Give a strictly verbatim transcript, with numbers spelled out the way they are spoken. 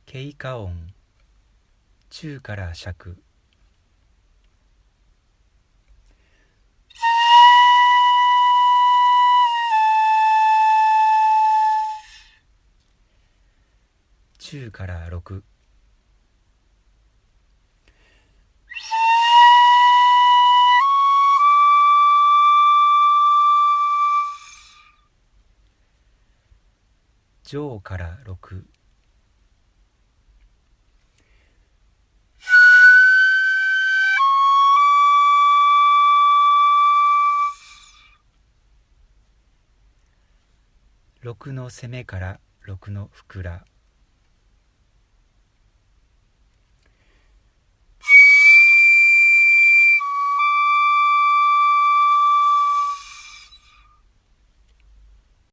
経過音、中から尺。中から六。上から六。六の攻めから六のふくら。